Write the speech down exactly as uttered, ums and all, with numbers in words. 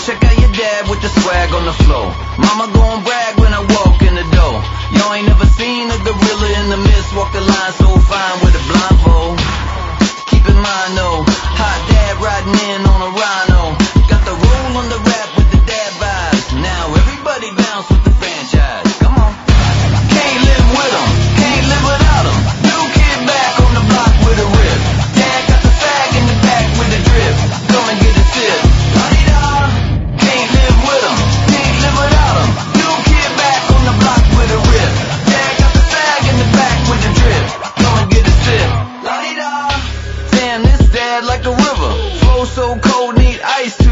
check out your dad with the swag on the floor. Mama gon' brag when I walk in the door. Y'all ain't never seen a gorilla in the mist walk the line so fine with a blindfold. Keep in mind though, hot dad riding in on a rhino. Got the roll on the rap with the dad vibes. Now everybody bounce with the franchise. Come on. Can't live with 'em, can't live without 'em. New kid back on the block with a rip. Dad got the fag in the back with the drip. Come and get a sip. La-di-da. Can't live with 'em, can't live without 'em. New kid back on the block with a rip. Dad got the fag in the back with the drip. Come and get a sip. La-di-da. Damn, this dad like a river. Flow so cold, need ice.